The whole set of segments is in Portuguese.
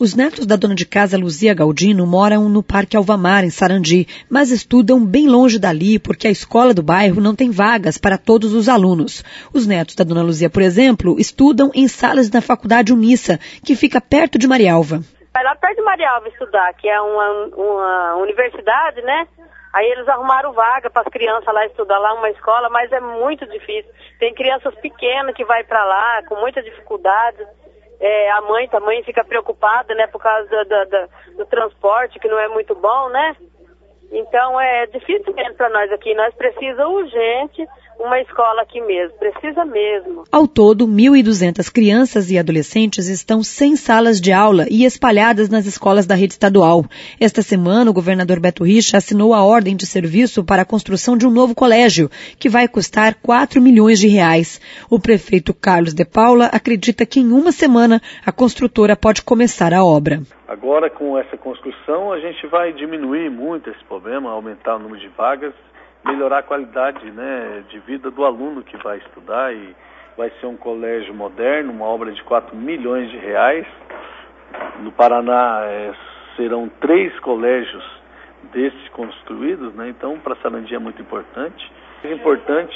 Os netos da dona de casa Luzia Galdino moram no Parque Alvamar, em Sarandi, mas estudam bem longe dali porque a escola do bairro não tem vagas para todos os alunos. Os netos da dona Luzia, por exemplo, estudam em salas da Faculdade Unissa, que fica perto de Marialva. Vai lá perto de Marialva estudar, que é uma universidade, né? Aí eles arrumaram vaga para as crianças lá estudar lá, uma escola, mas é muito difícil. Tem crianças pequenas que vai para lá com muita dificuldade. A mãe fica preocupada, né, por causa do transporte, que não é muito bom, né? Então é difícil mesmo para nós aqui. Nós precisamos urgente uma escola aqui mesmo, precisa mesmo. Ao todo, 1.200 crianças e adolescentes estão sem salas de aula e espalhadas nas escolas da rede estadual. Esta semana, o governador Beto Richa assinou a ordem de serviço para a construção de um novo colégio, que vai custar 4 milhões de reais. O prefeito Carlos de Paula acredita que em uma semana a construtora pode começar a obra. Agora, com essa construção, a gente vai diminuir muito esse problema, aumentar o número de vagas, melhorar a qualidade, né, de vida do aluno que vai estudar, e vai ser um colégio moderno, uma obra de 4 milhões de reais. No Paraná serão 3 colégios desses construídos, né? Então para Sarandi é muito importante. O importante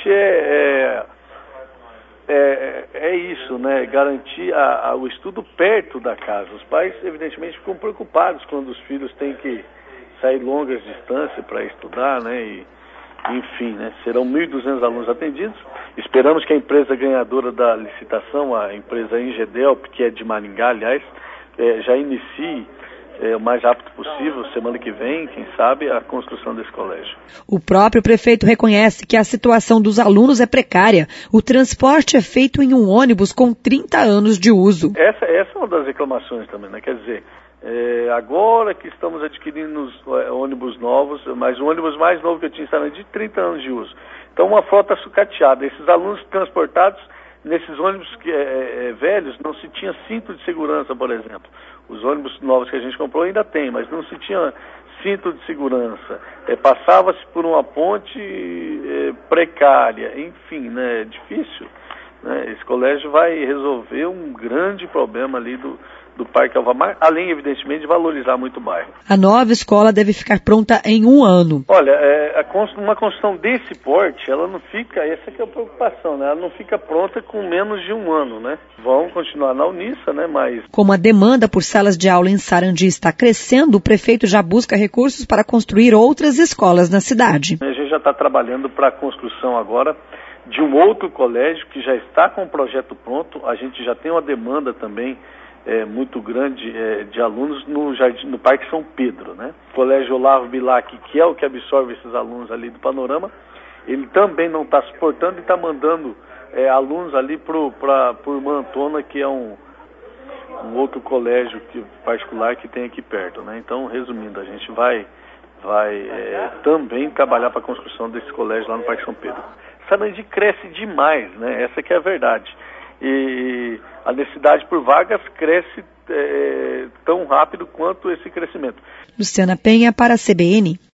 é isso, né? Garantir o estudo perto da casa. Os pais, evidentemente, ficam preocupados quando os filhos têm que sair longas distâncias para estudar, né? Enfim, né? Serão 1.200 alunos atendidos. Esperamos que a empresa ganhadora da licitação, a empresa Engedelp, que é de Maringá, aliás, já inicie o mais rápido possível, semana que vem, quem sabe, a construção desse colégio. O próprio prefeito reconhece que a situação dos alunos é precária. O transporte é feito em um ônibus com 30 anos de uso. Essa é uma das reclamações também, né? Quer dizer, agora que estamos adquirindo ônibus novos, mas o ônibus mais novo que eu tinha era de 30 anos de uso. Então, uma frota sucateada. Esses alunos transportados nesses ônibus velhos, não se tinha cinto de segurança, por exemplo. Os ônibus novos que a gente comprou ainda tem, mas não se tinha cinto de segurança. Passava-se por uma ponte precária, enfim, né? É difícil. Né? Esse colégio vai resolver um grande problema ali do Parque Alvamar, além, evidentemente, de valorizar muito o bairro. A nova escola deve ficar pronta em 1 ano. Olha, uma construção desse porte, ela não fica, essa que é a preocupação, né? Ela não fica pronta com menos de 1 ano, né? Vão continuar na Unissa, né? Mas... Como a demanda por salas de aula em Sarandi está crescendo, o prefeito já busca recursos para construir outras escolas na cidade. A gente já está trabalhando para a construção agora de um outro colégio que já está com o projeto pronto. A gente já tem uma demanda também muito grande de alunos no Parque São Pedro, né? O Colégio Olavo Bilac, que é o que absorve esses alunos ali do Panorama, ele também não está suportando e está mandando alunos ali por Mantona, que é um outro colégio particular que tem aqui perto, né? Então, resumindo, a gente vai também trabalhar para a construção desse colégio lá no Parque São Pedro. Sarandi cresce demais, né? Essa que é a verdade. E a necessidade por vagas cresce tão rápido quanto esse crescimento. Luciana Penha para a CBN.